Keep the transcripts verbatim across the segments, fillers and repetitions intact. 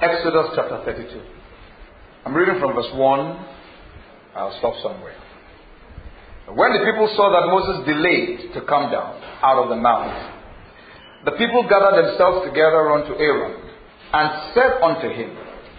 Exodus chapter thirty-two. I'm reading from verse one. I'll stop somewhere. When the people saw that Moses delayed to come down out of the mount, the people gathered themselves together unto Aaron, and said unto him,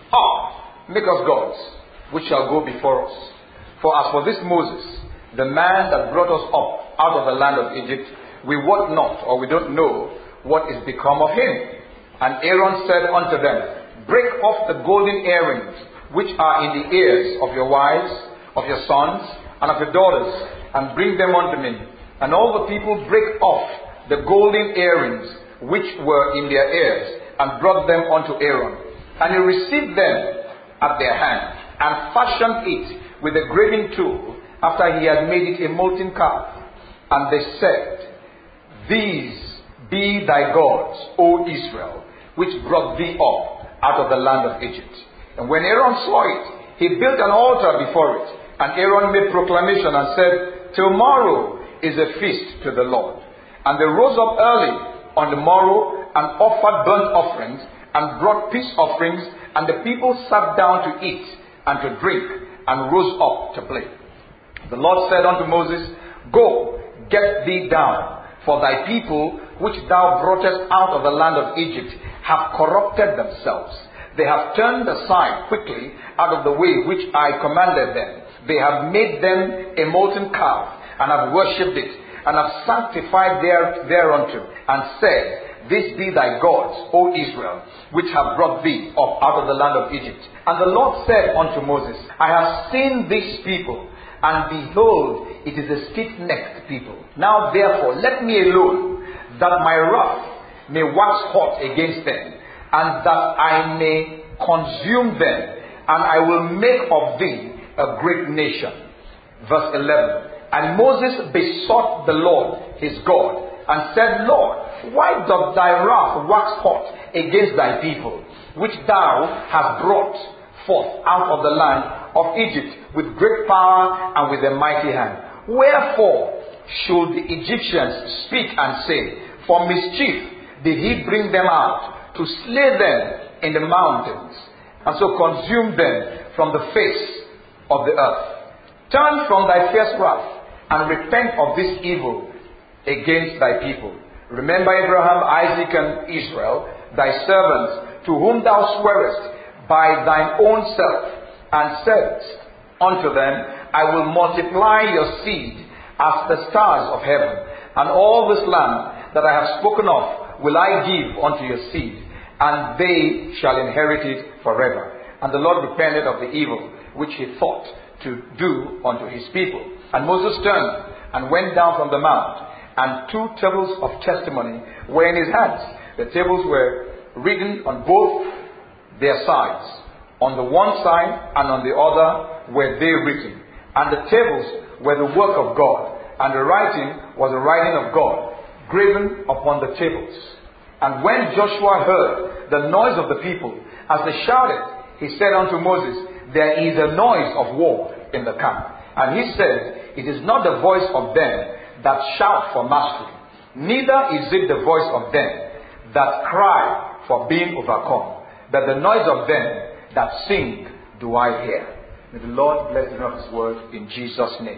Ah, make us gods, which shall go before us. For as for this Moses, the man that brought us up out of the land of Egypt, we wot not, or we don't know, what is become of him. And Aaron said unto them, Break off the golden earrings, which are in the ears of your wives, of your sons, and of your daughters, and bring them unto me. And all the people brake off the golden earrings, which were in their ears, and brought them unto Aaron. And he received them at their hand, and fashioned it with a graving tool, after he had made it a molten calf. And they said, These be thy gods, O Israel, which brought thee up out of the land of Egypt. And when Aaron saw it, he built an altar before it. And Aaron made proclamation and said, Tomorrow is a feast to the Lord. And they rose up early on the morrow and offered burnt offerings and brought peace offerings. And the people sat down to eat and to drink and rose up to play. The Lord said unto Moses, Go, get thee down, for thy people, which thou broughtest out of the land of Egypt, have corrupted themselves. They have turned aside quickly out of the way which I commanded them. They have made them a molten calf, and have worshipped it, and have sanctified there, thereunto, and said, This be thy gods, O Israel, which have brought thee up out of the land of Egypt. And the Lord said unto Moses, I have seen these people, and behold, it is a stiff-necked people. Now therefore, let me alone, that my wrath may wax hot against them, and that I may consume them, and I will make of thee a great nation. Verse eleven. And Moses besought the Lord his God, and said, Lord, why doth thy wrath wax hot against thy people, which thou hast brought forth out of the land of Egypt with great power and with a mighty hand? Wherefore should the Egyptians speak and say, For mischief did he bring them out, to slay them in the mountains, and so consume them from the face of the earth? Turn from thy fierce wrath, and repent of this evil against thy people. Remember Abraham, Isaac, and Israel, thy servants, to whom thou swearest by thine own self, and saidst unto them, I will multiply your seed as the stars of heaven, and all this land that I have spoken of will I give unto your seed, and they shall inherit it forever. And the Lord repented of the evil which he thought to do unto his people. And Moses turned and went down from the mount, and two tables of testimony were in his hands. The tables were written on both their sides. On the one side and on the other were they written. And the tables were the work of God, and the writing was the writing of God, graven upon the tables. And when Joshua heard the noise of the people, as they shouted, he said unto Moses, There is a noise of war in the camp. And he said, It is not the voice of them that shout for mastery, neither is it the voice of them that cry for being overcome, but the noise of them that sing do I hear. May the Lord bless the reading of his word in Jesus' name.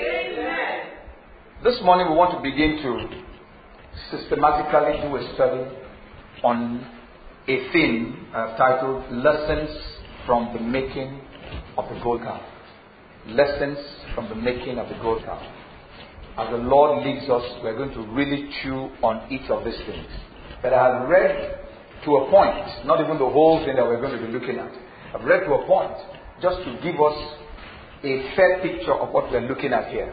Amen. This morning we want to begin to systematically do a study on a theme uh, titled Lessons from the Making of the Gold Calf. Lessons from the making of the gold calf. As the Lord leads us, we're going to really chew on each of these things. But I have read to a point, not even the whole thing that we're going to be looking at. I've read to a point just to give us a fair picture of what we're looking at here.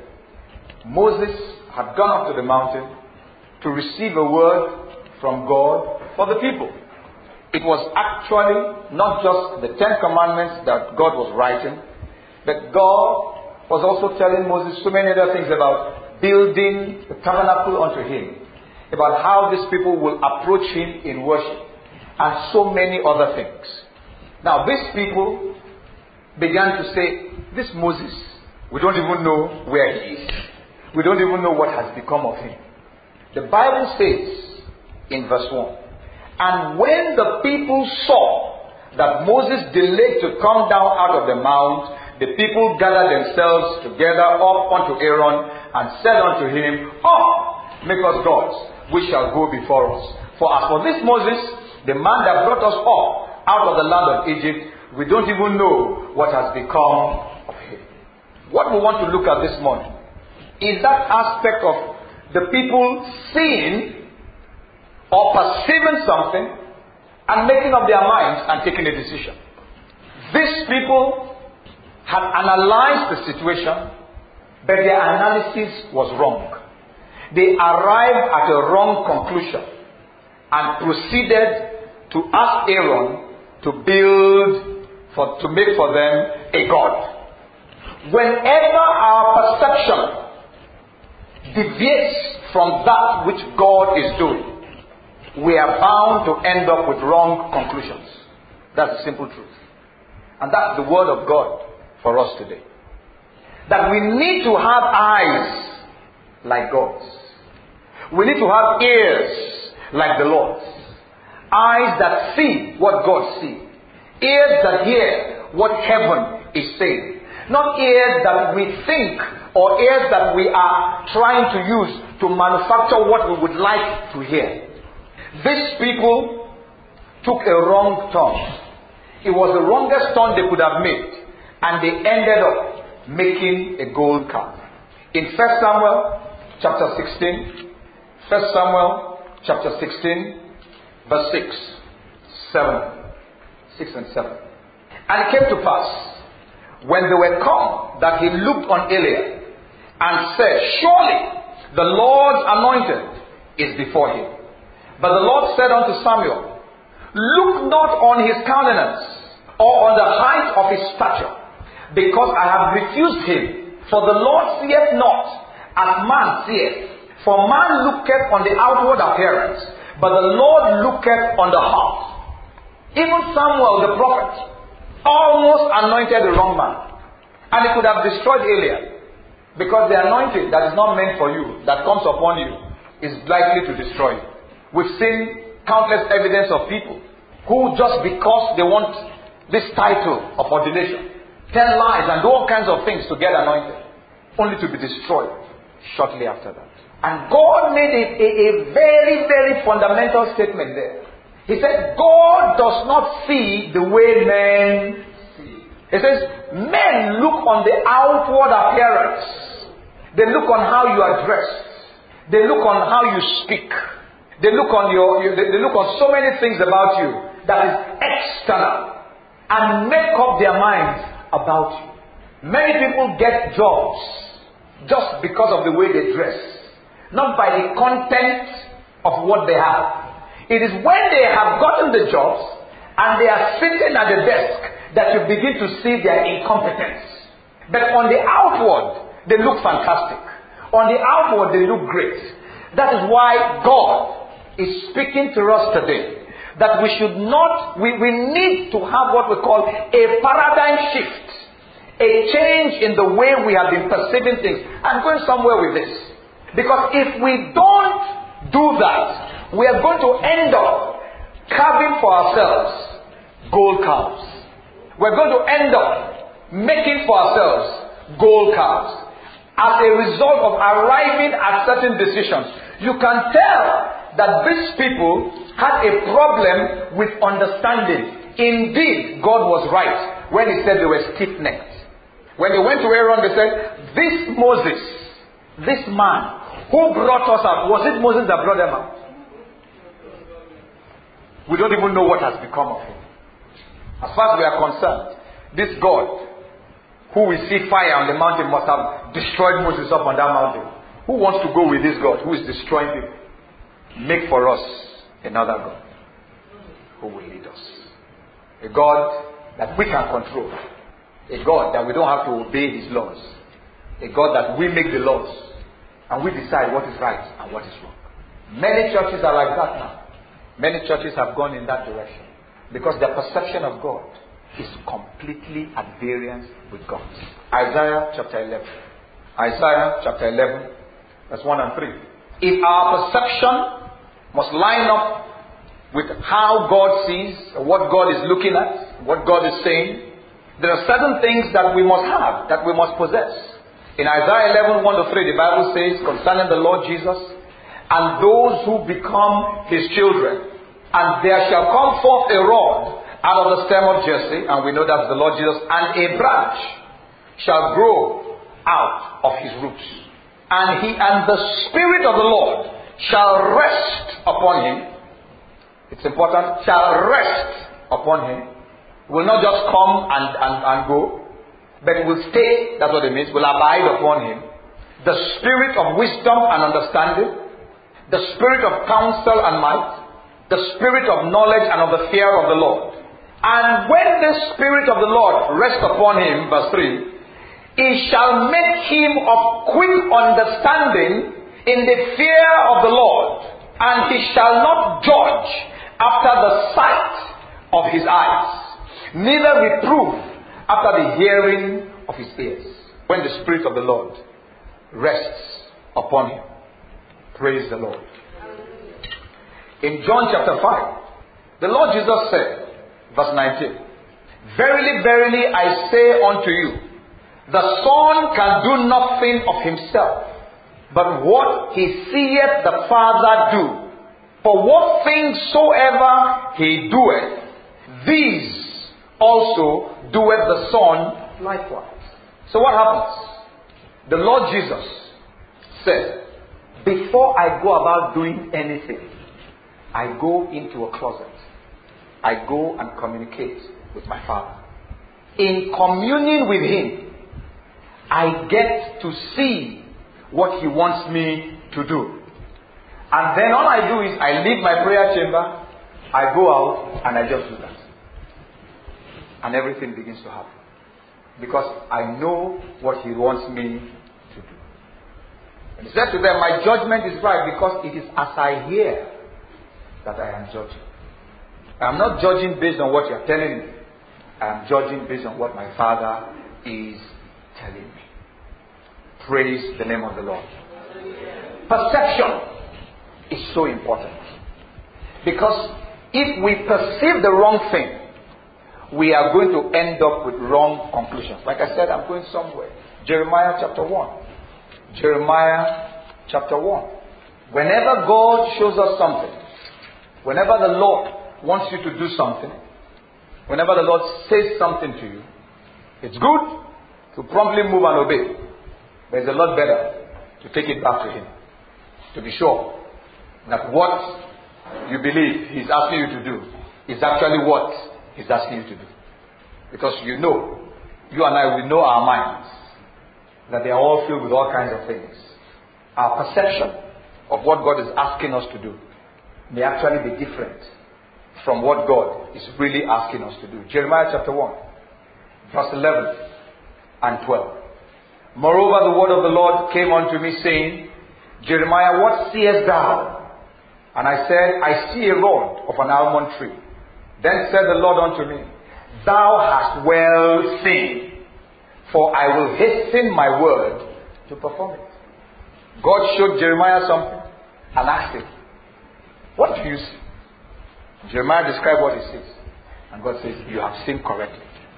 Moses had gone up to the mountain to receive a word from God for the people. It was actually not just the Ten Commandments that God was writing, but God was also telling Moses so many other things about building the tabernacle unto him, about how these people will approach him in worship, and so many other things. Now these people began to say, this Moses, we don't even know where he is. We don't even know what has become of him. The Bible says in verse one, and when the people saw that Moses delayed to come down out of the mount, the people gathered themselves together up unto Aaron and said unto him, Up, make us gods, which shall go before us. For as for this Moses, the man that brought us up out of the land of Egypt, we don't even know what has become of him. What we want to look at this morning is that aspect of the people seeing or perceiving something and making up their minds and taking a decision. These people had analyzed the situation, but their analysis was wrong. They arrived at a wrong conclusion and proceeded to ask Aaron to build, for, to make for them a god. Whenever our perception deviates from that which God is doing, we are bound to end up with wrong conclusions. That's the simple truth. And that's the word of God for us today. That we need to have eyes like God's. We need to have ears like the Lord's. Eyes that see what God sees. Ears that hear what heaven is saying. Not ears that we think or ears that we are trying to use to manufacture what we would like to hear. These people took a wrong turn. It was the wrongest turn they could have made. And they ended up making a gold calf. In First Samuel chapter sixteen, First Samuel chapter sixteen, verse six, seven, six and seven. And it came to pass, when they were come, that he looked on Eliab and said, Surely the Lord's anointed is before him. But the Lord said unto Samuel, Look not on his countenance, or on the height of his stature, because I have refused him. For the Lord seeth not as man seeth. For man looketh on the outward appearance, but the Lord looketh on the heart. Even Samuel the prophet almost anointed the wrong man. And he could have destroyed Eliab. Because the anointing that is not meant for you, that comes upon you, is likely to destroy you. We've seen countless evidence of people who, just because they want this title of ordination, tell lies and do all kinds of things to get anointed, only to be destroyed shortly after that. And God made a, a, a very, very fundamental statement there. He said, God does not see the way men see. He says, men look on the outward appearance. They look on how you are dressed. They look on how you speak. They look on your, they look on so many things about you that is external, and make up their minds about you. Many people get jobs just because of the way they dress, not by the content of what they have. It is when they have gotten the jobs and they are sitting at the desk that you begin to see their incompetence. But on the outward, they look fantastic. On the outward, they look great. That is why God is speaking to us today. That we should not, we, we need to have what we call a paradigm shift. A change in the way we have been perceiving things. I'm going somewhere with this. Because if we don't do that, we are going to end up carving for ourselves gold calves. We're going to end up making for ourselves gold calves. As a result of arriving at certain decisions, you can tell that these people had a problem with understanding. Indeed, God was right when he said they were stiff-necked. When they went to Aaron, they said, this Moses, this man, who brought us out, was it Moses that brought them out? We don't even know what has become of him. As far as we are concerned, this God, who we see fire on the mountain, must have destroyed Moses up on that mountain. Who wants to go with this God who is destroying people? Make for us another God who will lead us. A God that we can control. A God that we don't have to obey his laws. A God that we make the laws and we decide what is right and what is wrong. Many churches are like that now. Many churches have gone in that direction because their perception of God is completely at variance with God's. Isaiah chapter eleven. Isaiah chapter eleven, verse one and three. If our perception must line up with how God sees, what God is looking at, what God is saying, there are certain things that we must have, that we must possess. In Isaiah eleven, one to three, the Bible says concerning the Lord Jesus, and those who become his children, and there shall come forth a rod out of the stem of Jesse, and we know that's the Lord Jesus, and a branch shall grow out of his roots. And he and the Spirit of the Lord shall rest upon him. It's important, shall rest upon him. Will not just come and, and, and go, but will stay, that's what it means, will abide upon him. The spirit of wisdom and understanding, the spirit of counsel and might, the spirit of knowledge and of the fear of the Lord. And when the Spirit of the Lord rests upon him, verse three, he shall make him of quick understanding in the fear of the Lord, and he shall not judge after the sight of his eyes, neither reprove after the hearing of his ears. When the Spirit of the Lord rests upon him. Praise the Lord. In John chapter five, the Lord Jesus said, verse nineteen, Verily, verily, I say unto you, the Son can do nothing of himself, but what he seeth the Father do. For what things soever he doeth, these also doeth the Son likewise. So what happens? The Lord Jesus said, before I go about doing anything, I go into a closet. I go and communicate with my Father. In communing with him, I get to see what he wants me to do. And then all I do is I leave my prayer chamber, I go out and I just do that. And everything begins to happen. Because I know what he wants me to do. And he said to them, my judgment is right because it is as I hear that I am judging. I am not judging based on what you are telling me. I am judging based on what my Father is telling me. Praise the name of the Lord. Perception is so important. Because if we perceive the wrong thing, we are going to end up with wrong conclusions. Like I said, I'm going somewhere. Jeremiah chapter one. Jeremiah chapter one. Whenever God shows us something, whenever the Lord wants you to do something, whenever the Lord says something to you, it's good to promptly move and obey. But it's a lot better to take it back to him. To be sure that what you believe he's asking you to do is actually what he's asking you to do. Because you know, you and I, we know our minds, that they are all filled with all kinds of things. Our perception of what God is asking us to do may actually be different from what God is really asking us to do. Jeremiah chapter one, verse eleven and twelve. Moreover, the word of the Lord came unto me, saying, Jeremiah, what seest thou? And I said, I see a rod of an almond tree. Then said the Lord unto me, thou hast well seen, for I will hasten my word to perform it. God showed Jeremiah something and asked him, what do you see? Jeremiah described what he sees. And God says, you have seen correctly.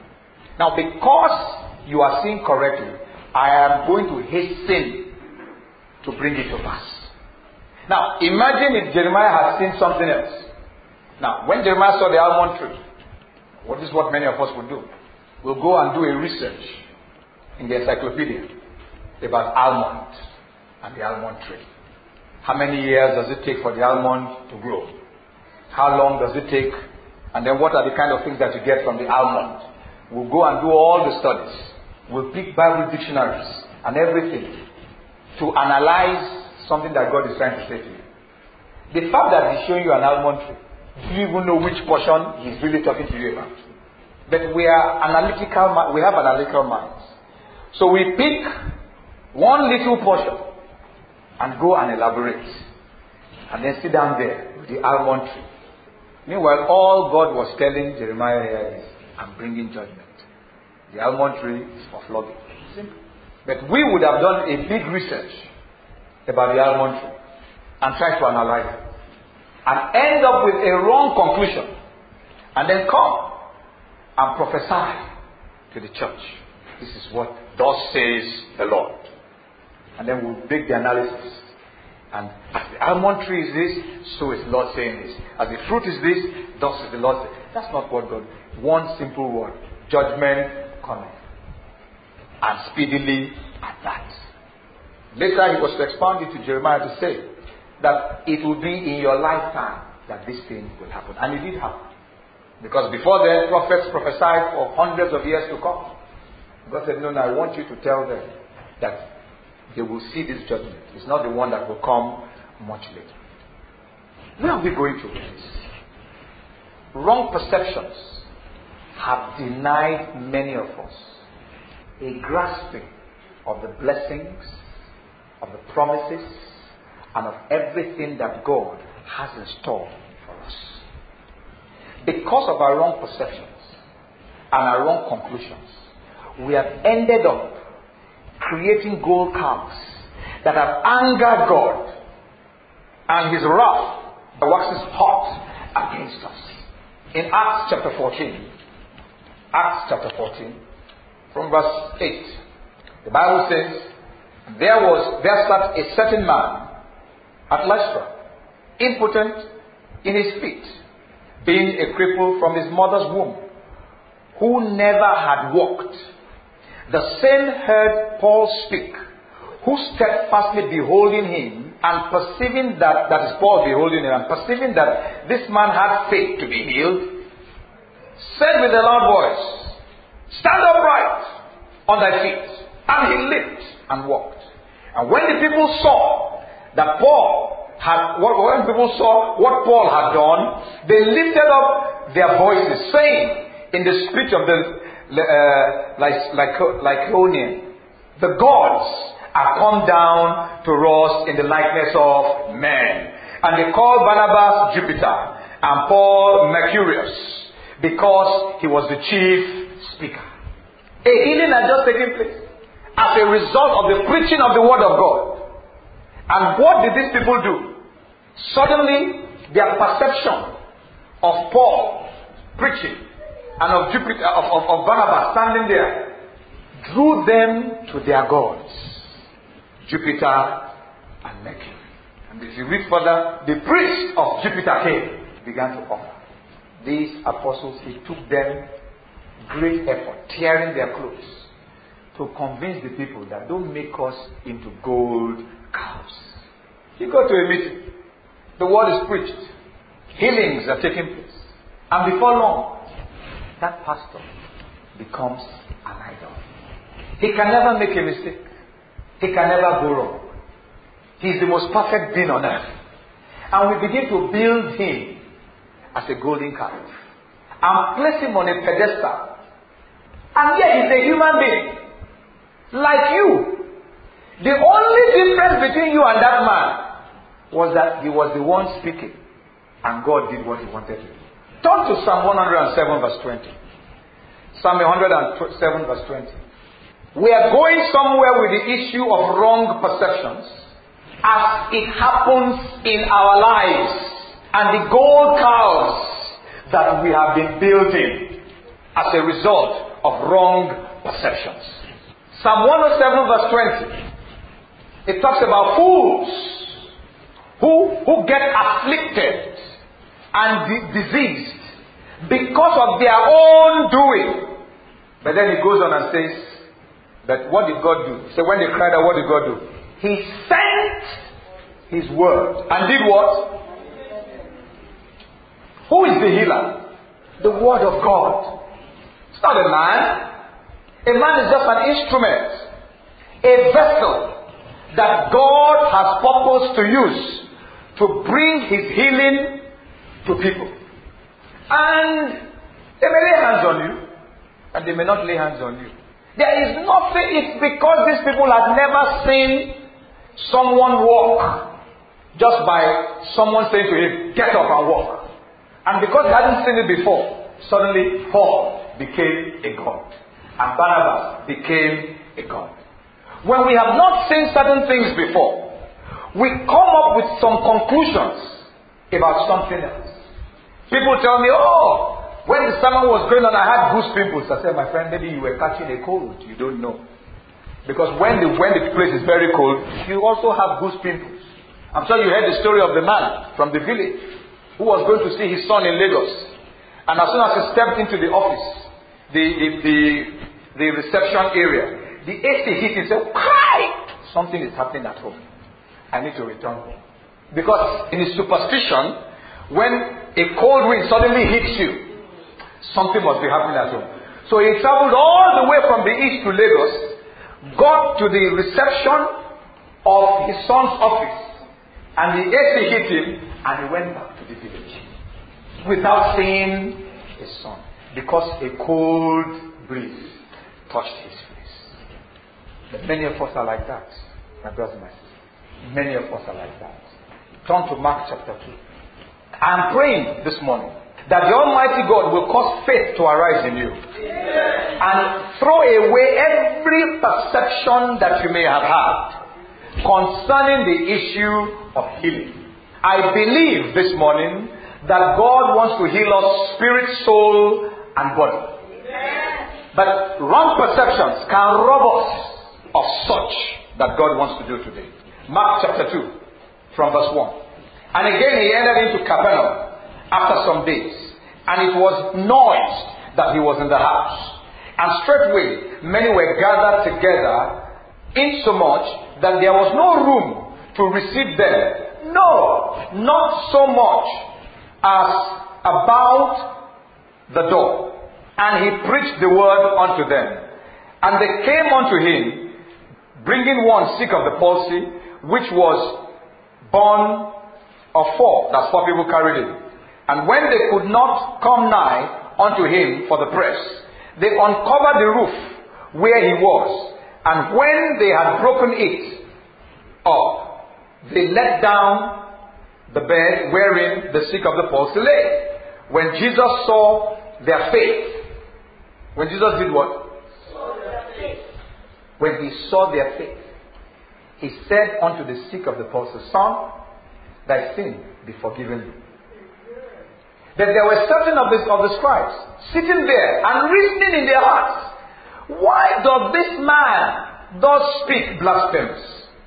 Now, because you are seeing correctly, I am going to hasten to bring it to pass. Now, imagine if Jeremiah had seen something else. Now, when Jeremiah saw the almond tree, what is what many of us would do? We'll go and do a research in the encyclopedia about almond and the almond tree. How many years does it take for the almond to grow? How long does it take? And then what are the kind of things that you get from the almond? We'll go and do all the studies. We'll pick Bible dictionaries and everything to analyze something that God is trying to say to you. The fact that he's showing you an almond tree, do you even know which portion he's really talking to you about? But we are analytical, we have analytical minds. So we pick one little portion and go and elaborate. And then sit down there with the almond tree. Meanwhile, all God was telling Jeremiah here is, I'm bringing judgment. The almond tree is for flogging. Simple. But we would have done a big research about the almond tree and tried to analyze it. And end up with a wrong conclusion. And then come and prophesy to the church. This is what thus says the Lord. And then we'll make the analysis. And as the almond tree is this, so is the Lord saying this. As the fruit is this, thus is the Lord saying. That's not what God. One simple word. Judgment coming. And speedily at that. Later he was to expound it to Jeremiah to say that it will be in your lifetime that this thing will happen. And it did happen. Because before then, prophets prophesied for hundreds of years to come. God said, no, no, I want you to tell them that they will see this judgment. It's not the one that will come much later. Where are we going to with this? Wrong perceptions have denied many of us a grasping of the blessings, of the promises, and of everything that God has in store for us. Because of our wrong perceptions and our wrong conclusions, we have ended up creating gold calves that have angered God, and His wrath waxes hot against us. In Acts chapter fourteen, Acts chapter fourteen, from verse eight, the Bible says, There was there sat a certain man at Lystra, impotent in his feet, being a cripple from his mother's womb, who never had walked. The same heard Paul speak, who steadfastly beholding him, and perceiving that, that is Paul beholding him, and perceiving that this man had faith to be healed, said with a loud voice, Stand upright on thy feet. And he leaped and walked. And when the people saw that Paul had, when people saw what Paul had done, they lifted up their voices, saying in the speech of the uh, like, like, Lycaonian, the gods are come down to us in the likeness of men. And they called Barnabas Jupiter and Paul Mercurius, because he was the chief speaker. A healing had just taken place as a result of the preaching of the word of God. And what did these people do? Suddenly, their perception of Paul preaching and of Jupiter, of, of, of Barnabas standing there, drew them to their gods, Jupiter and Mercury. And if you read further, the priest of Jupiter came, began to offer. These apostles, it took them great effort, tearing their clothes, to convince the people that don't make us into gold cows. You go to a meeting, the word is preached, healings are taking place, and before long, that pastor becomes an idol. He can never make a mistake. He can never go wrong. He is the most perfect being on earth. And we begin to build him as a golden calf and place him on a pedestal. And yet he's a human being, like you. The only difference between you and that man was that he was the one speaking, and God did what he wanted to do. Turn to Psalm one hundred seven verse twenty. Psalm one hundred seven verse twenty. We are going somewhere with the issue of wrong perceptions as it happens in our lives, and the gold cows that we have been building as a result of wrong perceptions. Psalm one hundred seven verse twenty. It talks about fools who, who get afflicted and di- diseased because of their own doing. But then he goes on and says, but what did God do? So when they cried out, what did God do? He sent His word and did what? Who is the healer? The word of God. It's not a man. A man is just an instrument, a vessel that God has purposed to use to bring His healing to people. And they may lay hands on you, and they may not lay hands on you. There is nothing, it's because these people have never seen someone walk just by someone saying to him, get up and walk. And because they hadn't seen it before, suddenly Paul became a god. And Barnabas became a god. When we have not seen certain things before, we come up with some conclusions about something else. People tell me, oh, When the sermon was going on, I had goose pimples. I said, my friend, maybe you were catching a cold. You don't know. Because when the, when the place is very cold, you also have goose pimples. I'm sure you heard the story of the man from the village who was going to see his son in Lagos. And as soon as he stepped into the office, the, the, the, the reception area, the A C hit him and said, cry! Something is happening at home. I need to return home. Because in his superstition, when a cold wind suddenly hits you, something must be happening at home. So he traveled all the way from the east to Lagos, got to the reception of his son's office, and the A C hit him, and he went back to the village without seeing his son, because a cold breeze touched his face. But many of us are like that, my brothers and my sisters. Many of us are like that. Turn to Mark chapter two. I'm praying this morning that the Almighty God will cause faith to arise in you. Amen. And throw away every perception that you may have had concerning the issue of healing. I believe this morning that God wants to heal us spirit, soul, and body. Amen. But wrong perceptions can rob us of such that God wants to do today. Mark chapter two, from verse one. And again he entered into Capernaum after some days, and it was noised that he was in the house. And straightway many were gathered together, insomuch that there was no room to receive them. No, not so much as about the door. And he preached the word unto them. And they came unto him, bringing one sick of the palsy, which was born of four. That's four people carried him. And when they could not come nigh unto him for the press, they uncovered the roof where he was. And when they had broken it up, they let down the bed wherein the sick of the palsy lay. When Jesus saw their faith, when Jesus did what? Saw their faith. When he saw their faith, he said unto the sick of the palsy, Son, thy sin be forgiven thee. That there were certain of the, of the scribes sitting there and reasoning in their hearts, why does this man thus speak blasphemous?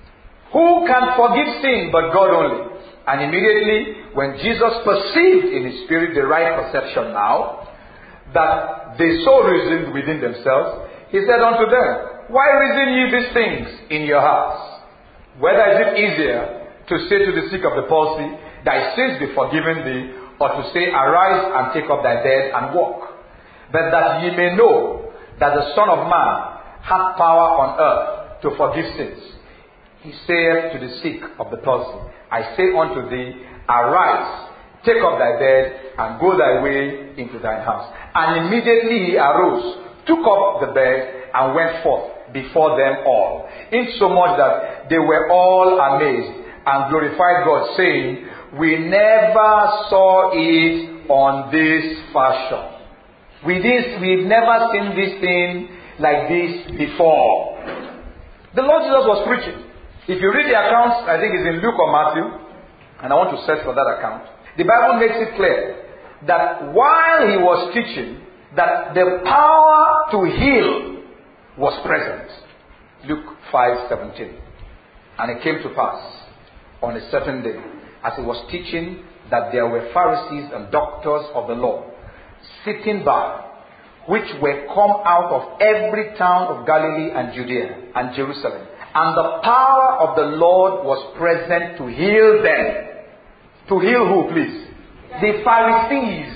Who can forgive sin but God only? And immediately when Jesus perceived in his spirit the right perception now, that they so reasoned within themselves, he said unto them, why reason ye these things in your hearts? Whether is it easier to say to the sick of the palsy, thy sins be forgiven thee, or to say, arise and take up thy bed and walk? But that ye may know that the Son of Man hath power on earth to forgive sins, he saith to the sick of the palsy, I say unto thee, arise, take up thy bed, and go thy way into thine house. And immediately he arose, took up the bed, and went forth before them all, insomuch that they were all amazed, and glorified God, saying, we never saw it on this fashion. We this, we've never seen this thing like this before. The Lord Jesus was preaching. If you read the accounts, I think it's in Luke or Matthew, and I want to search for that account. The Bible makes it clear that while he was teaching, that the power to heal was present. Luke five seventeen. And it came to pass on a certain day, as he was teaching, that there were Pharisees and doctors of the law sitting by, which were come out of every town of Galilee and Judea and Jerusalem. And the power of the Lord was present to heal them. To heal who, please? The Pharisees.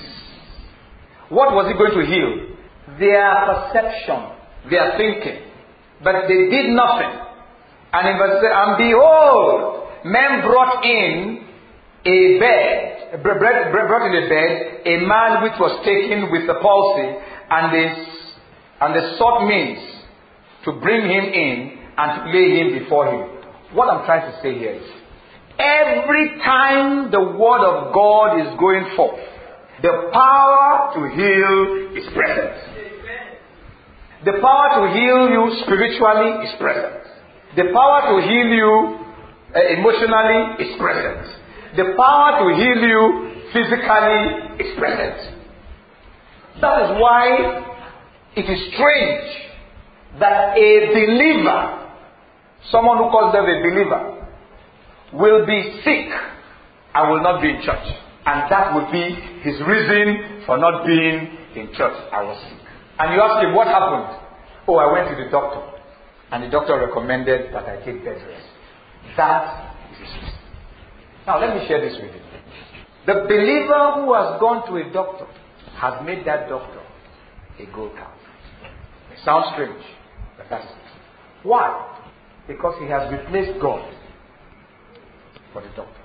What was he going to heal? Their perception, their thinking. But they did nothing. And in verse, and behold, men brought in a bed, brought in a bed, a man which was taken with the palsy, and they, and they sought means to bring him in and to lay him before him. What I'm trying to say here is, every time the word of God is going forth, the power to heal is present. The power to heal you spiritually is present. The power to heal you uh, emotionally is present. The power to heal you physically is present. That is why it is strange that a believer, someone who calls them a believer, will be sick and will not be in church. And that would be his reason for not being in church. I was sick. And you ask him, what happened? Oh, I went to the doctor. And the doctor recommended that I take bed rest. That is his reason. Now, let me share this with you. The believer who has gone to a doctor has made that doctor a gold calf. It sounds strange, but that's it. Why? Because he has replaced God for the doctor.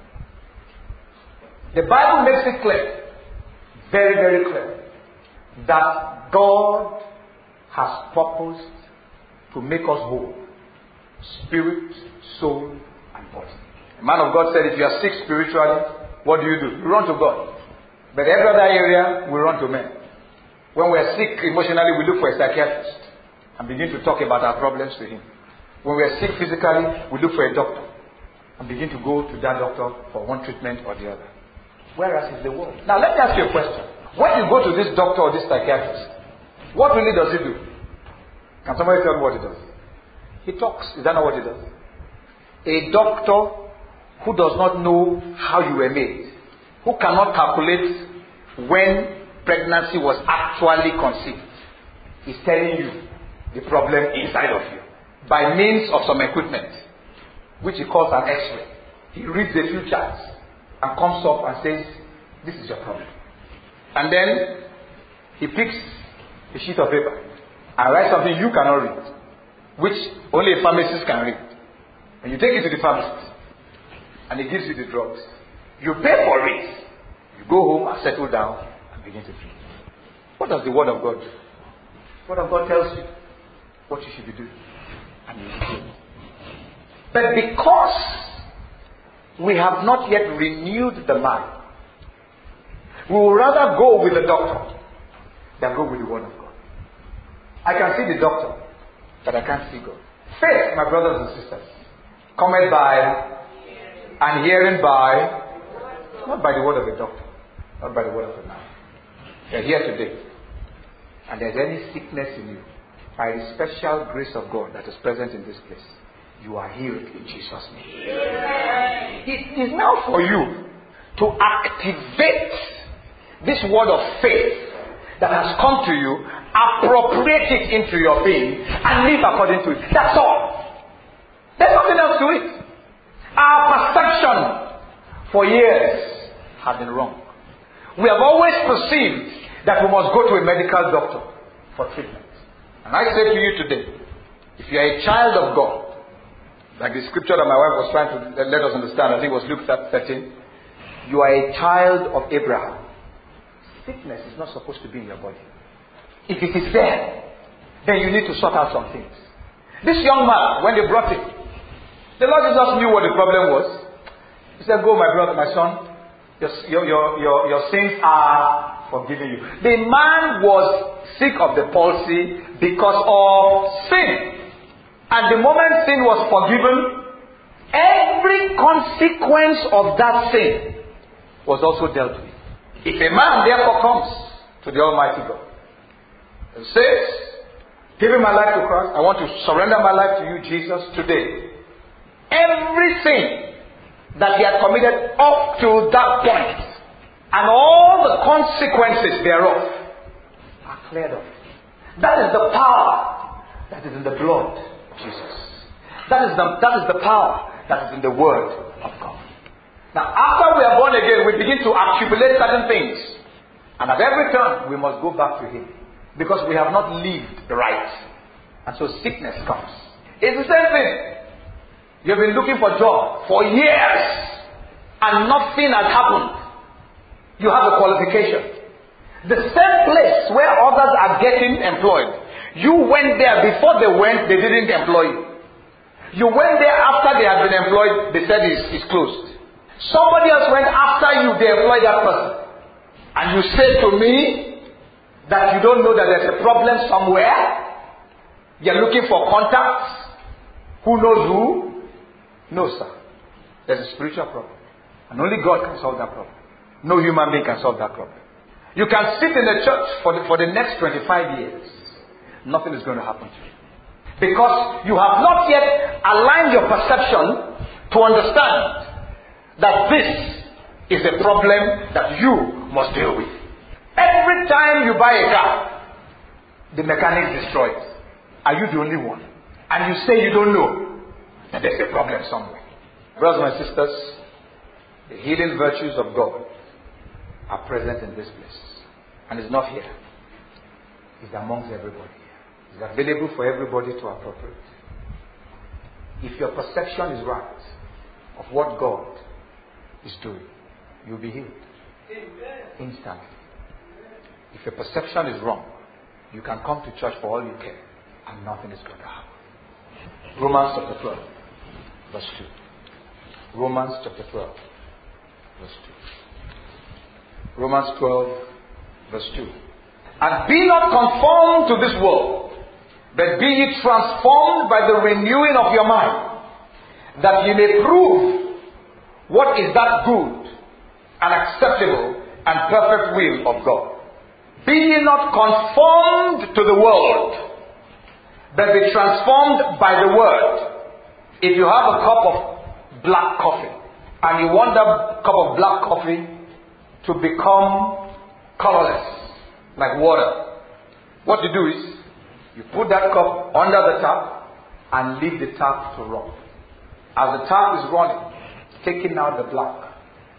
The Bible makes it clear, very, very clear, that God has purposed to make us whole, spirit, soul, and body. The man of God said, if you are sick spiritually, what do you do? You run to God. But every other area, we run to men. When we are sick emotionally, we look for a psychiatrist and begin to talk about our problems to him. When we are sick physically, we look for a doctor and begin to go to that doctor for one treatment or the other. Whereas is the world. Now let me ask you a question. When you go to this doctor or this psychiatrist, what really does he do? Can somebody tell me what he does? He talks. Is that not what he does? A doctor who does not know how you were made, who cannot calculate when pregnancy was actually conceived, is telling you the problem inside of you by means of some equipment, which he calls an X-ray. He reads a few charts and comes up and says, this is your problem. And then he picks a sheet of paper and writes something you cannot read, which only a pharmacist can read. And you take it to the pharmacist and he gives you the drugs. You pay for it. You go home and settle down and begin to drink. What does the Word of God do? The Word of God tells you what you should be doing. And you do. But because we have not yet renewed the mind, we will rather go with the doctor than go with the Word of God. I can see the doctor, but I can't see God. Faith, my brothers and sisters, cometh by and hearing by, not by the word of a doctor, not by the word of a man. You're here today, and there's any sickness in you, by the special grace of God that is present in this place, you are healed in Jesus' name. Yeah. It is now for you to activate this word of faith that has come to you, appropriate it into your being, and live according to it. That's all. There's nothing else to it. Our perception for years has been wrong. We have always perceived that we must go to a medical doctor for treatment. And I say to you today, if you are a child of God, like the scripture that my wife was trying to let us understand, I think it was Luke thirteen, you are a child of Abraham. Sickness is not supposed to be in your body. If it is there, then you need to sort out some things. This young man, when they brought him, the Lord Jesus knew what the problem was. He said, go my brother, my son, your, your, your, your, your sins are forgiven you. The man was sick of the palsy because of sin. And the moment sin was forgiven, every consequence of that sin was also dealt with. If a man therefore comes to the Almighty God and says, giving my life to Christ, I want to surrender my life to you, Jesus, today. Everything that he had committed up to that point and all the consequences thereof are cleared up. That is the power that is in the blood of Jesus. That is the, that is the power that is in the Word of God. Now, after we are born again, we begin to accumulate certain things. And at every turn, we must go back to Him. Because we have not lived right. And so sickness comes. It's the same thing. You've been looking for a job for years and nothing has happened. You have a qualification. The same place where others are getting employed. You went there before they went, they didn't employ you. You went there after they had been employed, they said it's, it's closed. Somebody else went after you, they employed that person. And you say to me that you don't know that there's a problem somewhere. You're looking for contacts. Who knows who? No, sir. There's a spiritual problem. And only God can solve that problem. No human being can solve that problem. You can sit in the church for the, for the next twenty-five years. Nothing is going to happen to you. Because you have not yet aligned your perception to understand that this is a problem that you must deal with. Every time you buy a car, the mechanic destroys it. Are you the only one? And you say you don't know that there's a problem somewhere. Brothers and sisters, the healing virtues of God are present in this place. And it's not here. It's amongst everybody. It's available for everybody to appropriate. If your perception is right of what God is doing, you'll be healed. Amen. Instantly. If your perception is wrong, you can come to church for all you care and nothing is going to happen. Romans chapter twelve, verse two. Romans chapter twelve, verse two. Romans twelve, verse two. And be not conformed to this world, but be ye transformed by the renewing of your mind, that ye may prove what is that good and acceptable and perfect will of God. Be ye not conformed to the world, but be transformed by the word. If you have a cup of black coffee, and you want that cup of black coffee to become colorless, like water, what you do is, you put that cup under the tap and leave the tap to run. As the tap is running, taking out the black,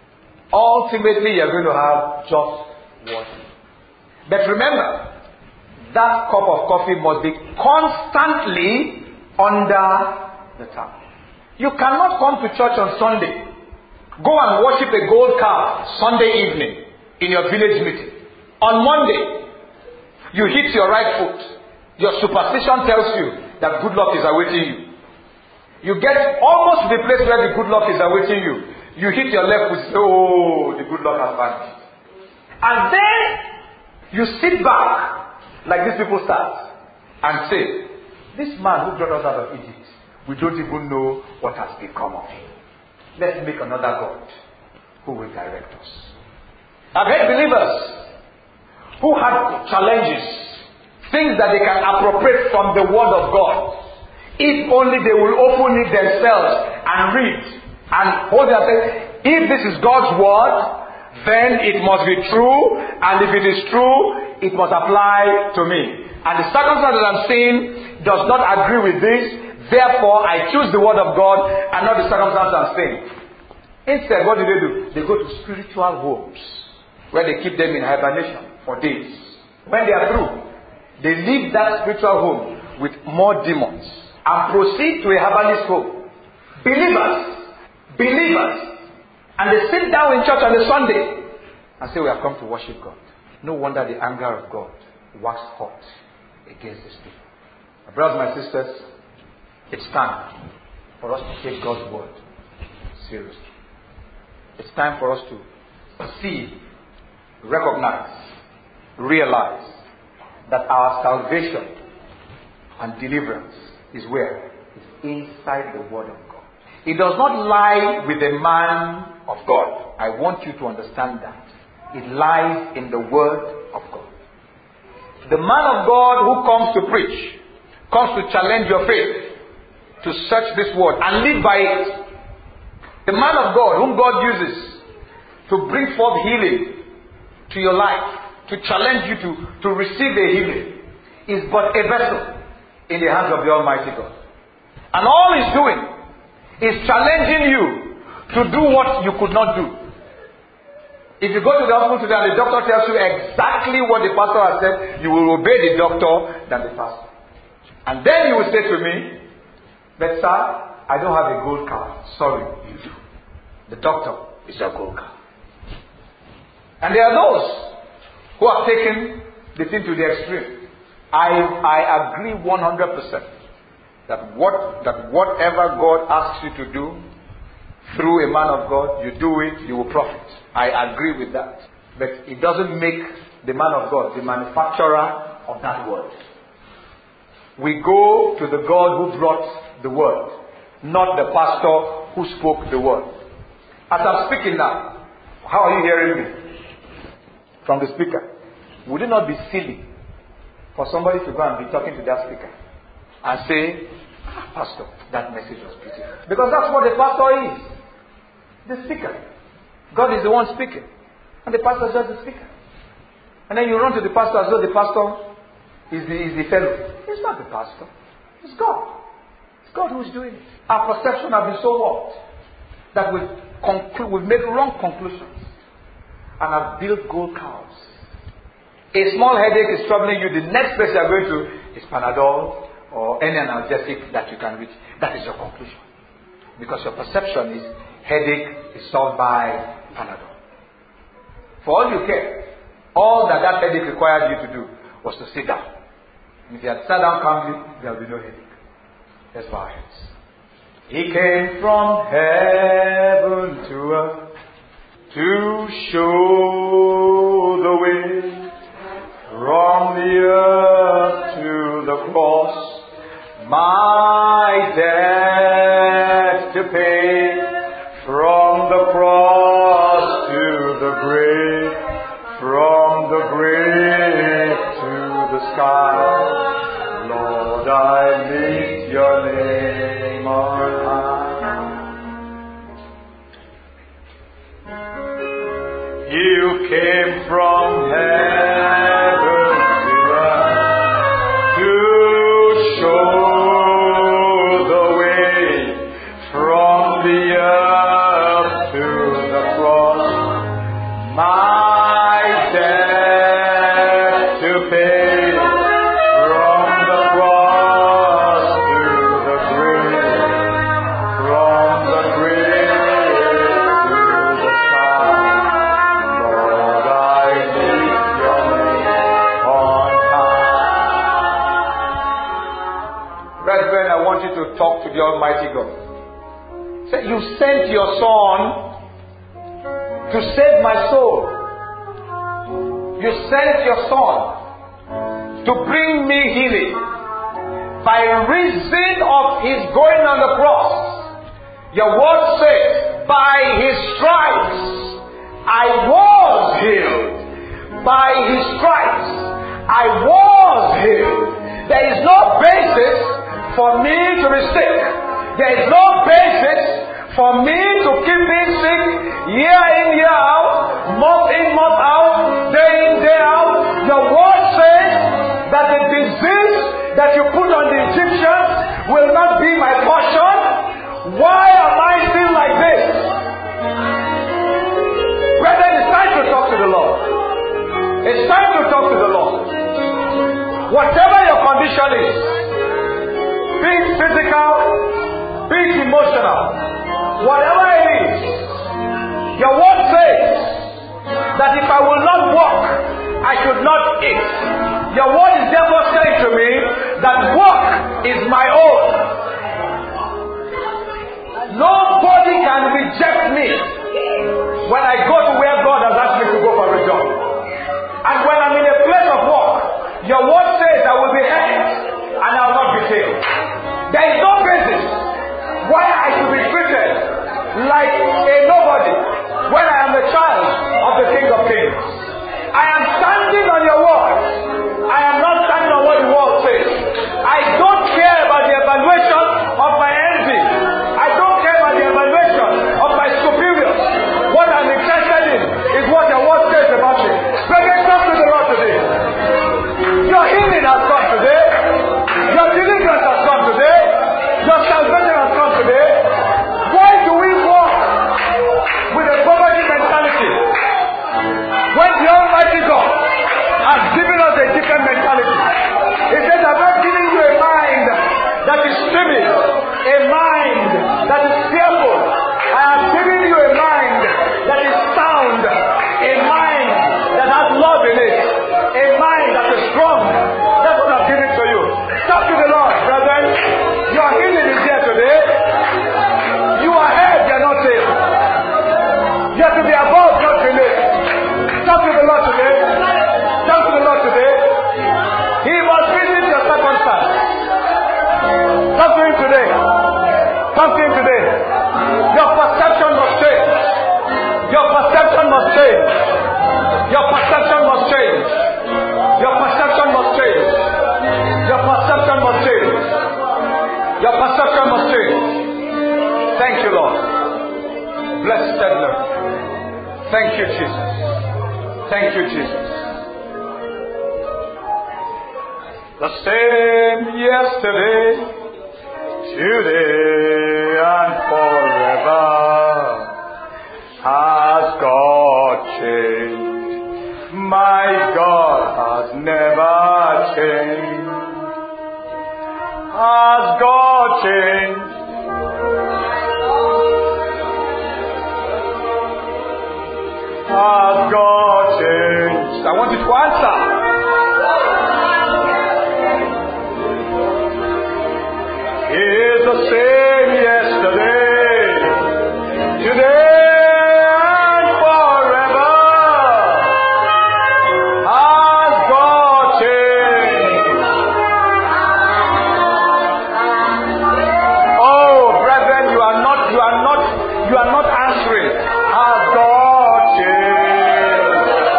ultimately you're going to have just water. But remember, that cup of coffee must be constantly under the tap. You cannot come to church on Sunday, go and worship a gold calf Sunday evening in your village meeting. On Monday, you hit your right foot. Your superstition tells you that good luck is awaiting you. You get almost to the place where the good luck is awaiting you. You hit your left foot, say, oh, the good luck has vanished. And then you sit back, like these people start, and say, this man who brought us out of Egypt, we don't even know what has become of him. Let's make another God who will direct us. I've heard believers who had challenges, things that they can appropriate from the Word of God, if only they will open it themselves and read and hold their faith. If this is God's Word, then it must be true, and if it is true, it must apply to me. And the circumstance that I'm seeing does not agree with this, therefore I choose the Word of God and not the circumstance I'm seeing. Instead, what do they do? They go to spiritual homes where they keep them in hibernation for days. When they are through, they leave that spiritual home with more demons and proceed to a herbalist home. Believers, believers, and they sit down in church on a Sunday and say, we have come to worship God. No wonder the anger of God waxed hot against these people. My brothers, my sisters, it's time for us to take God's word seriously. It's time for us to see, recognize, realize that our salvation and deliverance is where? It's inside the Word of God. It does not lie with the man of God. I want you to understand that. It lies in the Word of God. The man of God who comes to preach, comes to challenge your faith, to search this Word and live by it. The man of God whom God uses to bring forth healing to your life, to challenge you to, to receive a healing, is but a vessel in the hands of the Almighty God. And all he's doing is challenging you to do what you could not do. If you go to the hospital today and the doctor tells you exactly what the pastor has said, you will obey the doctor than the pastor. And then you will say to me, but sir, I don't have a gold card. Sorry, you do. The doctor is your gold card. And there are those who have taken the thing to the extreme. I I agree one hundred percent that what that whatever God asks you to do through a man of God, you do it, you will profit. I agree with that. But it doesn't make the man of God the manufacturer of that word. We go to the God who brought the word, not the pastor who spoke the word. As I'm speaking now, how are you hearing me? From the speaker. would it not be silly for somebody to go and be talking to that speaker and say, ah, Pastor, that message was beautiful? Because that's what the pastor is. The speaker. God is the one speaking. And the pastor is just the speaker. And then you run to the pastor as though the pastor is the, is the fellow. It's not the pastor. It's God. It's God who is doing it. Our perception has been so warped that we've, conclu- we've made wrong conclusions and have built gold cows. A small headache is troubling you. The next place you are going to is Panadol or any analgesic that you can reach. That is your conclusion. Because your perception is headache is solved by Panadol. For all you care, all that that headache required you to do was to sit down. If you had sat down calmly, there will be no headache. Let's bow our heads. He came from heaven to earth to show the way from the earth to the cross, my debt to pay, from the cross to the grave, from the grave to the sky. Lord, I lift your name on high. You came from heaven to earth to show the way from the earth to the cross, my debt to pay. Talk to the Almighty God. Say, you sent your Son to save my soul. You sent your Son to bring me healing. By reason of his going on the cross, your word says, by his stripes I was healed. By his stripes I was healed. There is no basis for me to be sick. There is no basis for me to keep being sick year in, year out, month in, month out, day in, day out. Your word says that the disease that you put on the Egyptians will not be my portion. Why am I still like this? Brethren, it's time to talk to the Lord. It's time to talk to the Lord. Whatever your condition is, be it physical, be it emotional, whatever it is, your word says that if I will not walk, I should not eat. Your word is therefore saying to me that work is my own. Nobody can reject me when I go to where God has asked me to go for a job. And when I'm in a place of work, your word says I will be heard and I will not be taken. There is no basis why I should be treated like a nobody when I am the child of the King of Kings. I am standing on your word. I am not standing on what the world says. I don't care about the evaluation of my envy. I don't care about the evaluation of my superiors. What I'm interested in is what your word says about me. Brethren, talk to the Lord today. Your healing has come today. Your deliverance has come today. Your salvation has come today. Why do we walk with a poverty mentality when the Almighty God has given us a different mentality? He says, I've not given you a mind that is timid, a mind that is fearful. I have given you a mind that is sound, a mind that has love in it, a mind that is strong. That's what I've given to you. Talk to the Lord, brethren. Your healing is here today. You are heard, you are not saved. You have to be above, not beneath. Talk to the Lord today. Talk to the Lord today. He must visit your circumstance. Talk to him today. Talk to him today. Your perception must change. Your perception must change. Your perception must change. Your perception must change. Thank you, Lord. Blessed Lord. Thank you, Jesus. Thank you, Jesus. The same yesterday, today, and forever. Has God changed? My God has never changed. Has God changed? Has God changed? I want you to answer. He is the same yesterday, today, and forever. Has God changed? Oh, brethren, you are not, you are not, you are not answering. Has God changed?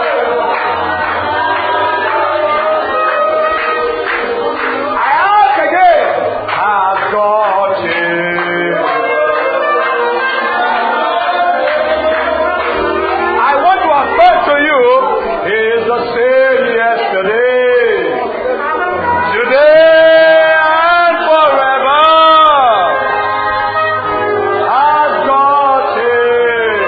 I ask again. Has God changed? I want to affirm to you, He is the same yesterday, today, and forever. Has God changed?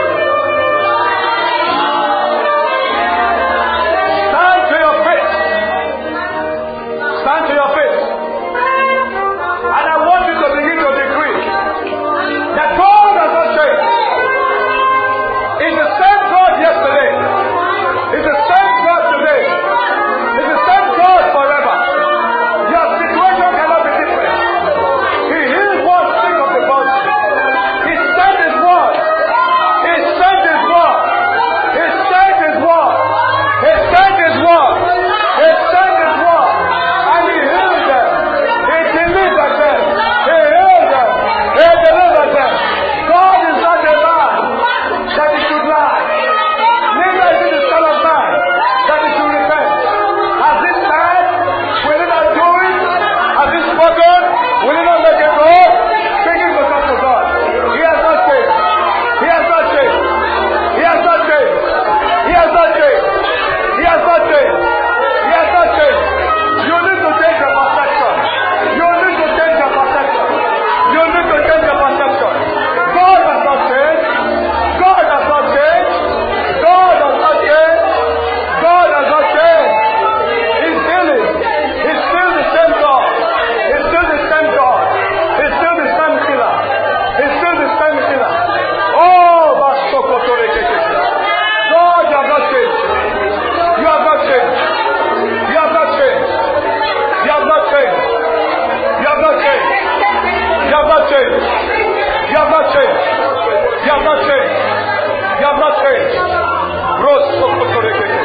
Stand to your feet. Stand to your feet. And I want you to begin to decree that God has not changed. It's the same God yesterday. It's the same God today. It's the same God forever. Your situation cannot be different. He heals one sick of the body. He sent His word. He sent His word. He sent His word. He sent His word. He sent His word. And He healed them. He delivered them. He healed them. He delivered them. God is not a man that He should lie. Neither is He the Son of Man that He should repent. Has He said, will He not do it? Has He spoken? Will He not make it good? Speaking to talk to God. He has not changed. He has not changed. He has not changed. He has not changed. He has not changed. He has not changed. You need to change your perception. You need to change your perception. You need to change your perception. God has not changed. God has not changed. God has not changed. God has not changed. He's healing. He's still the same God. He's still the same God. He's still the same killer. He's still the same killer. Oh, Masokotorekeke. God, you have not changed. You have not changed. You have not changed. You have not changed. You have not changed. You have not changed. You have not changed. You have not changed. You have not changed. Rosokotorekeke.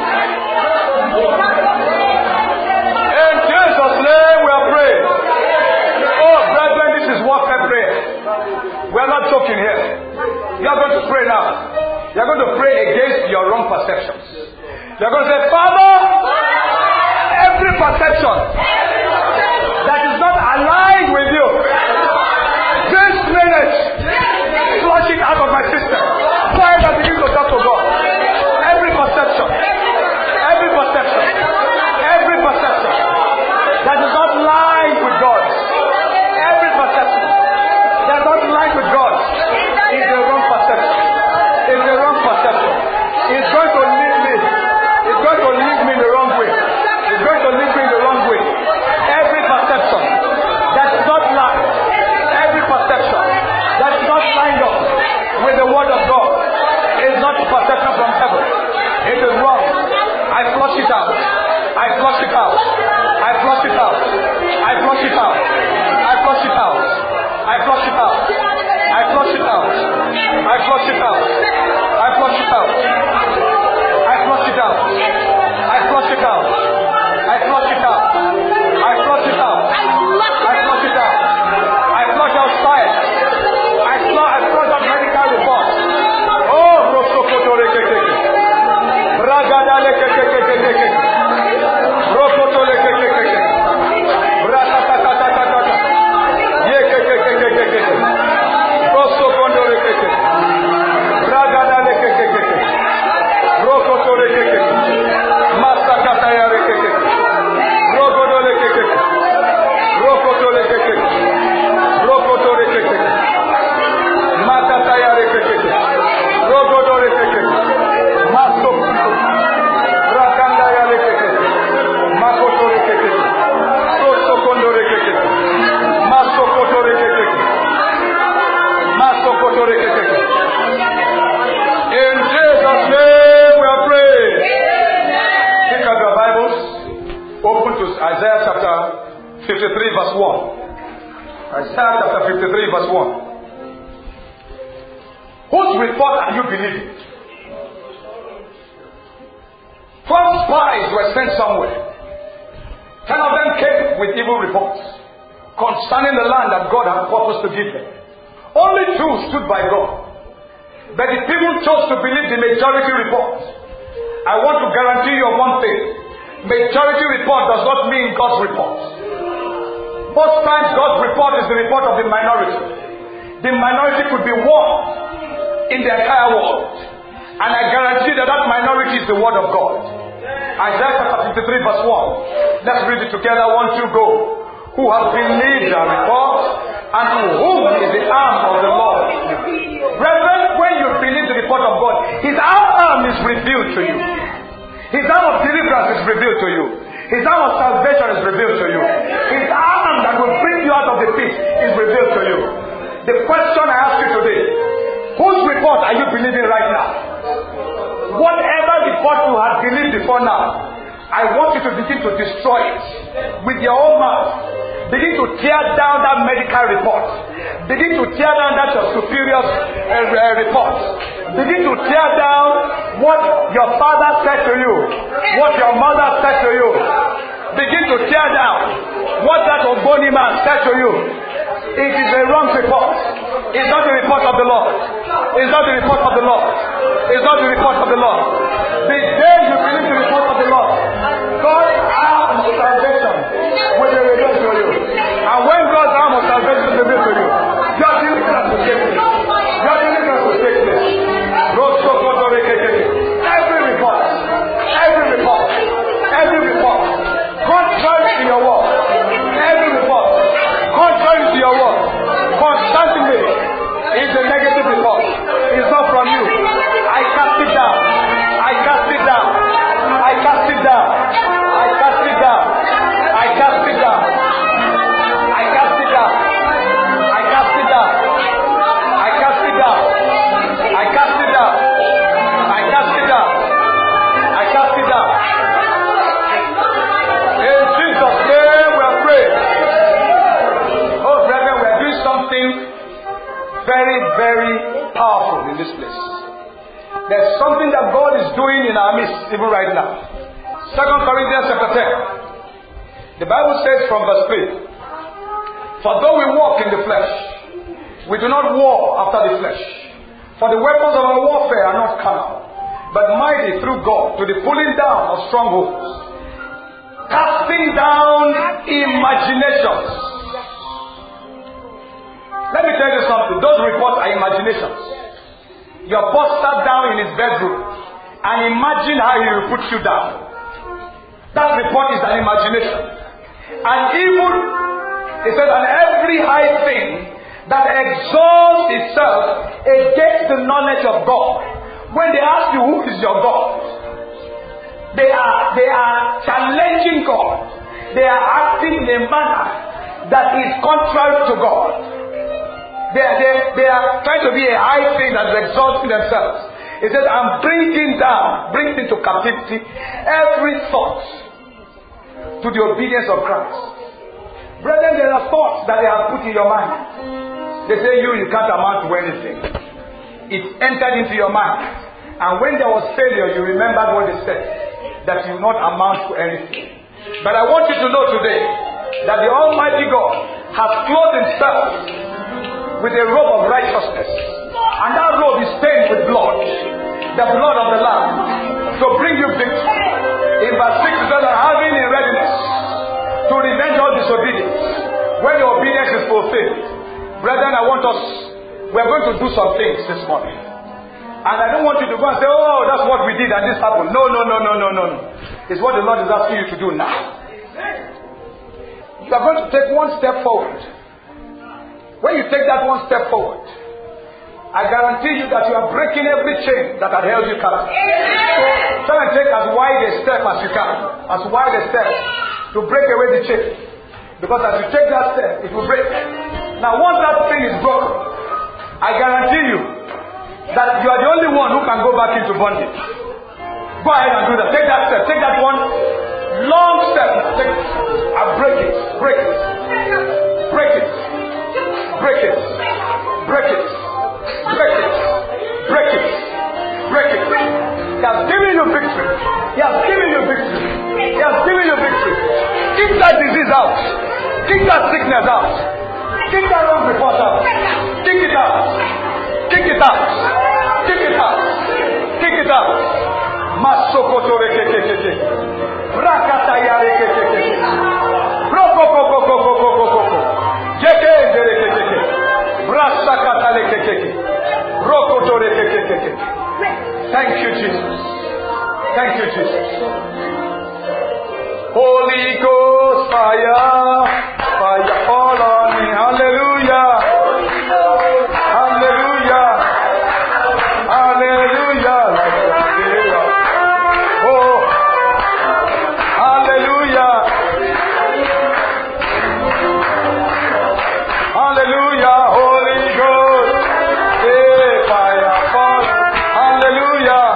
In Jesus' name we are praying. Oh, brethren, this is warfare prayer. We are not joking here. You are going to pray now. You are going to pray against your wrong perceptions. You are going to say, Father, every perception that is not aligned with you, this minute, flush it out of my system. Try to begin to talk to God. Every perception, every perception, every perception that is not lined with God, every perception that is not lined with God is the wrong perception. Is the wrong perception. It's going to lead me. It's going to lead me in the wrong way. It's going to lead me in the wrong way. fifty-three verse one. Isaiah chapter fifty-three verse one. Whose report are you believing? Twelve spies were sent somewhere. Ten of them came with evil reports concerning the land that God had purposed to give them. Only two stood by God. But the people chose to believe the majority report. I want to guarantee you of one thing. Majority report does not mean God's report. Most times God's report is the report of the minority. The minority could be one in the entire world. And I guarantee that that minority is the word of God. Isaiah chapter fifty-three verse one. Let's read it together. One, two, go. Who has believed the report, and to whom is the arm of the Lord? Brethren, when you believe the report of God, His arm is revealed to you. His arm of deliverance is revealed to you. His arm of salvation is revealed to you. His arm that will bring you out of the pit is revealed to you. The question I ask you today, whose report are you believing right now? Whatever report you have believed before now, I want you to begin to destroy it with your own mouth. Begin to tear down that medical report. Begin to tear down that your superior's uh, uh, report. Begin to tear down what your father said to you, what your mother said to you. Begin to tear down what that Ogoni man said to you. It is a wrong report. It's not the report of the Lord. It's not the report of the Lord. It's not the report of the Lord. The day you believe the report of the Lord, God's arm of salvation will be revealed to you. And when God's arm of salvation is revealed to you, your deliverance will take place. Your deliverance will take place. Every report, every report, every report, contrary to your word, every report, contrary to your word, constantly is a negative report. It's not from you. I cast it down. I cast it down. I cast it down. I cast it down. I cast it down. I cast it down. I cast it down. I cast it down. I cast it down. I cast it down. I cast it down. In Jesus' name we are praying. Oh, brethren, we are doing something very, very powerful in this place. There's something that God is doing in our midst even right now. Second Corinthians chapter ten. The Bible says from verse three, for though we walk in the flesh, we do not war after the flesh. For the weapons of our warfare are not carnal, but mighty through God to the pulling down of strongholds, casting down imaginations. Let me tell you something. Those reports are imaginations. Your boss sat down in his bedroom and imagine how he will put you down. That report is an imagination. And even, it says, and every high thing that exalts itself against the knowledge of God. When they ask you who is your God, they are they are challenging God. They are acting in a manner that is contrary to God. They are, they, they are trying to be a high thing that is exalting themselves. It says, I'm bringing down, bringing into captivity every thought to the obedience of Christ. Brethren, there are thoughts that they have put in your mind. They say you, you can't amount to anything. It entered into your mind. And when there was failure, you remembered what they said, that you will not amount to anything. But I want you to know today that the Almighty God has clothed Himself with a robe of righteousness, and that robe is stained with blood, the blood of the Lamb, to bring you victory. In verse six it says, having in readiness to revenge all disobedience when your obedience is fulfilled. Brethren, I want us, we are going to do some things this morning, and I don't want you to go and say, oh, that's what we did and this happened. No, no, no, no, no, no, no. It's what the Lord is asking you to do now. You are going to take one step forward. When you take that one step forward, I guarantee you that you are breaking every chain that had held you captive. So try and take as wide a step as you can, as wide a step to break away the chain. Because as you take that step, it will break. Now once that thing is broken, I guarantee you that you are the only one who can go back into bondage. Go ahead and do that. Take that step. Take that one long step. Take it and break it. Break it. Break it. Break it. Break it. Break it. Break it. He has given you victory. He has given you victory. He has given you victory. Kick that disease out. Kick that sickness out. Kick that wrong report out. Kick it out. Kick it out. Kick it out. Kick it out. Masokoto rekekeke. Rakata ya rekekeke. Rokokokokokokokoko. Jeke rekekeke. Brasakata rekekeke. Rokoto rekekeke. Thank you, Jesus. Thank you, Jesus. Holy Ghost fire, fire fall on me. Hallelujah. Hallelujah. Hallelujah. Oh, hallelujah. Hallelujah. Holy Ghost. Hey, fire fall. Hallelujah.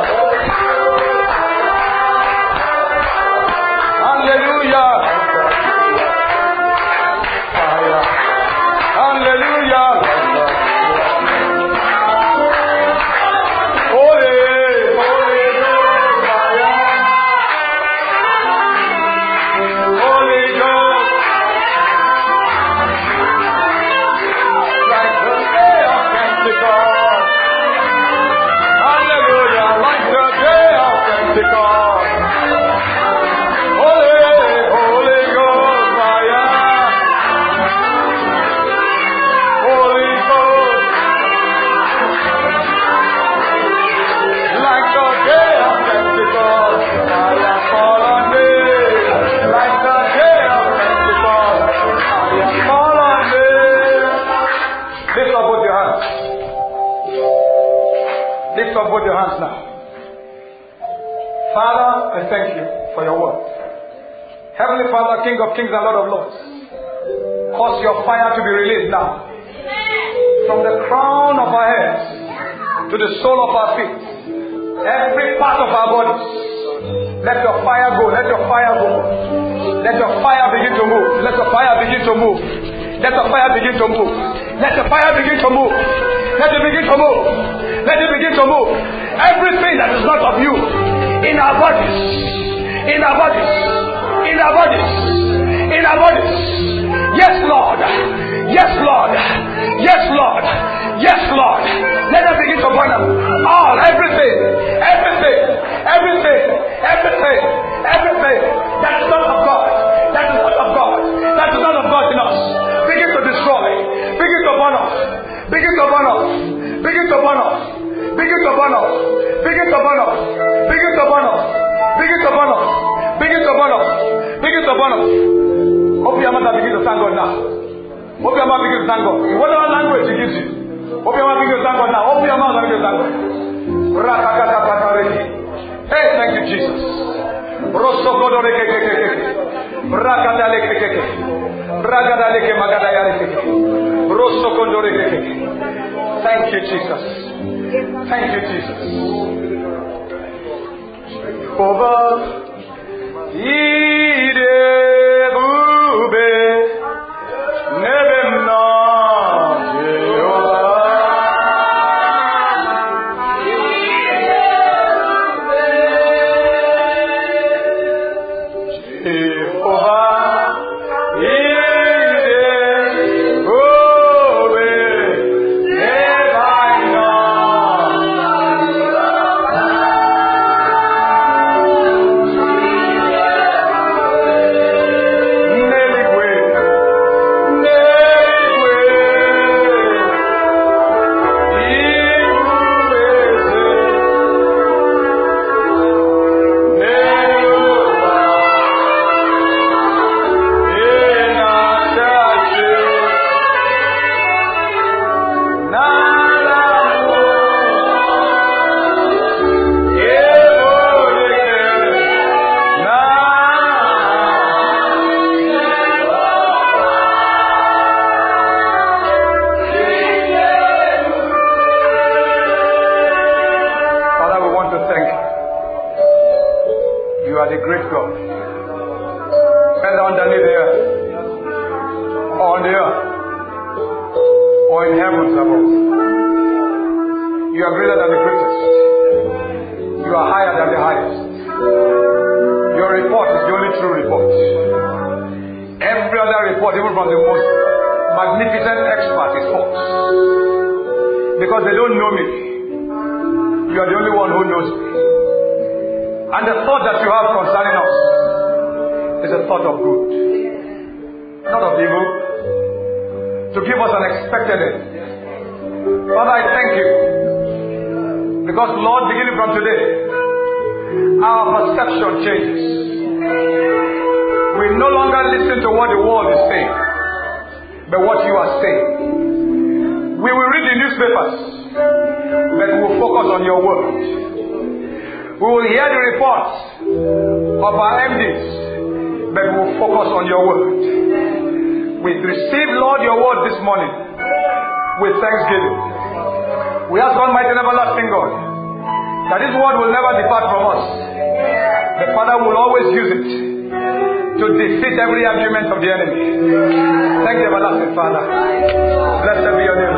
Hallelujah. Fire. Hallelujah. Holy, holy, fire. Holy Ghost. Like the day of Pentecost. Hallelujah. Like the day of Pentecost. Holy, Holy Ghost fire. Holy Ghost. Like the day of Pentecost. Fire fall on me. Like the day of Pentecost. Fire fall on me. Lift up both your hands. Lift up both your hands now. Father, I thank you for your word. Heavenly Father, King of kings and Lord of lords, cause your fire to be released now. From the crown of our heads to the sole of our feet, every part of our bodies, let your fire go, let your fire go. Let your fire begin to move. Let your fire begin to move. Let your fire begin to move. Let your fire begin to move. Let it begin to move. Let it begin to move. Everything that is not of you in our bodies, in our bodies, in our bodies, in our bodies. Yes, Lord. Yes, Lord. Yes, Lord. Yes, Lord. Let us begin to burn up all, everything, everything, everything, everything, everything that is not of God, that is not of God, that is not of God in us. Begin to destroy. Begin to burn up. Begin to burn up. Begin to burn up. Begin to burn up. Begin to burn up. Begin to burn up. Begin to burn up. Begin to burn up. Begin to burn up. Open your mouth and begin to thank God now. Open your mouth and begin to thank God. Whatever language He gives you. Open your mouth and begin to thank God now. Open your mouth and begin to thank God. Hey, thank you, Jesus. Thank you, Jesus. Thank you, Jesus. Over Idebube Nebemna in heavens above. You are greater than the greatest. You are higher than the highest. Your report is the only true report. Every other report, even from the most magnificent expert, is false. Because they don't know me. You are the only one who knows me. And the thought that you have concerning us is a thought of good, not of evil, to give us an expected end. Father, I thank you. Because, Lord, beginning from today, our perception changes. We no longer listen to what the world is saying, but what you are saying. We will read the newspapers, but we will focus on your word. We will hear the reports of our M Ds, but we will focus on your word. We receive, Lord, your word this morning with thanksgiving. We ask Almighty and everlasting God that this word will never depart from us. The Father will always use it to defeat every argument of the enemy. Thank you, everlasting Father. Blessed be your name.